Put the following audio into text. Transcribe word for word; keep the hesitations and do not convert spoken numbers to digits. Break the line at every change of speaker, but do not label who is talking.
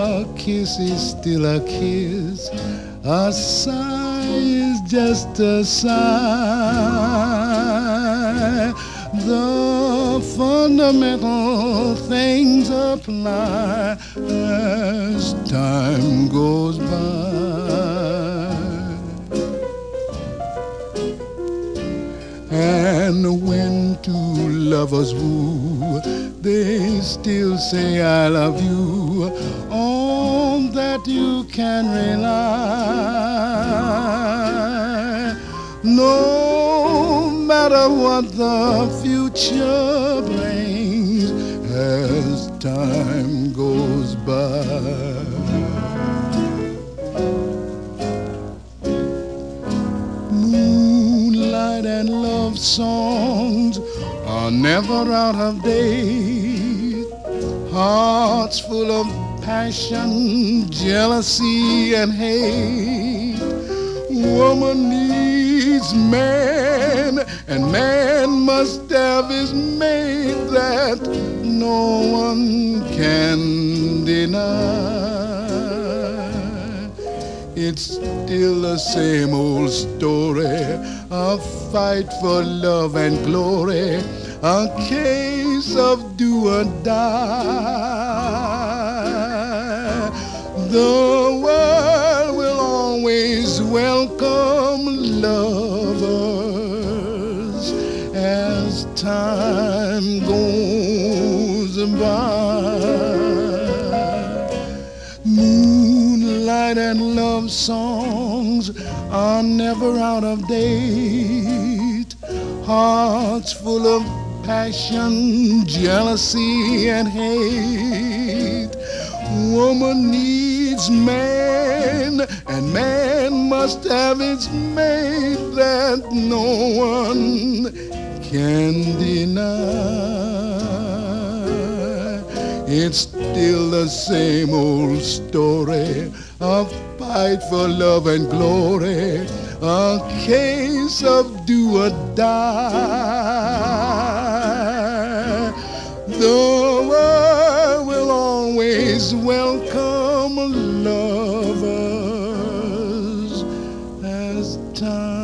A kiss is still a kiss. A sigh is just a sigh. The fundamental things apply as time goes by. And when two lovers woo, they still say I love you. On that you can rely. No matter what the future brings as time goes by. Moonlight and love songs are never out of date. Hearts full of passion, jealousy, and hate. Woman needs man, and man must have his mate that no one can deny. It's still the same old story, a fight for love and glory, a case of do or die. The world will always welcome lovers as time goes by. Moonlight and love songs are never out of date. Hearts full of passion, jealousy, and hate. Woman needs man, and man must have its mate that no one can deny. It's still the same old story, a fight for love and glory, a case of do or die. The world will always welcome lovers as time